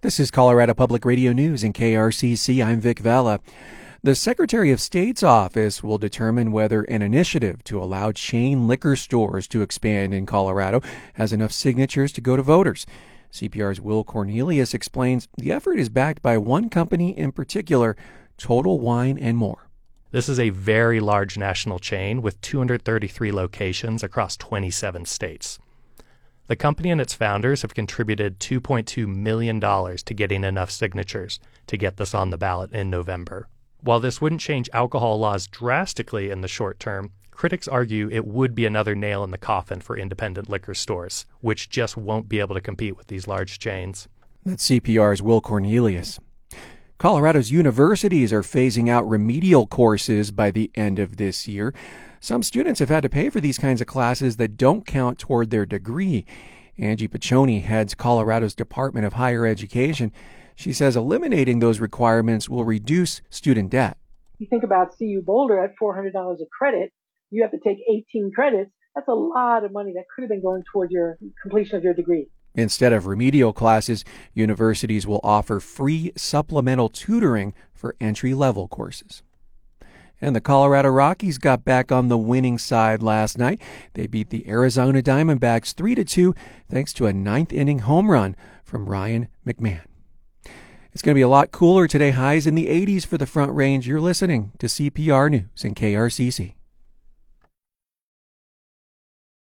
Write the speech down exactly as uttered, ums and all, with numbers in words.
This is Colorado Public Radio News and K R C C. I'm Vic Vela. The Secretary of State's office will determine whether an initiative to allow chain liquor stores to expand in Colorado has enough signatures to go to voters. C P R's Will Cornelius explains the effort is backed by one company in particular, Total Wine and More. This is a very large national chain with two hundred thirty-three locations across twenty-seven states. The company and its founders have contributed two point two million dollars to getting enough signatures to get this on the ballot in November. While this wouldn't change alcohol laws drastically in the short term, critics argue it would be another nail in the coffin for independent liquor stores, which just won't be able to compete with these large chains. That's C P R's Will Cornelius. Colorado's universities are phasing out remedial courses by the end of this year. Some students have had to pay for these kinds of classes that don't count toward their degree. Angie Piccioni heads Colorado's Department of Higher Education. She says eliminating those requirements will reduce student debt. You think about C U Boulder at four hundred dollars a credit. You have to take eighteen credits. That's a lot of money that could have been going toward your completion of your degree. Instead of remedial classes, universities will offer free supplemental tutoring for entry-level courses. And the Colorado Rockies got back on the winning side last night. They beat the Arizona Diamondbacks three to two thanks to a ninth-inning home run from Ryan McMahon. It's going to be a lot cooler today, highs in the eighties for the Front Range. You're listening to C P R News and K R C C.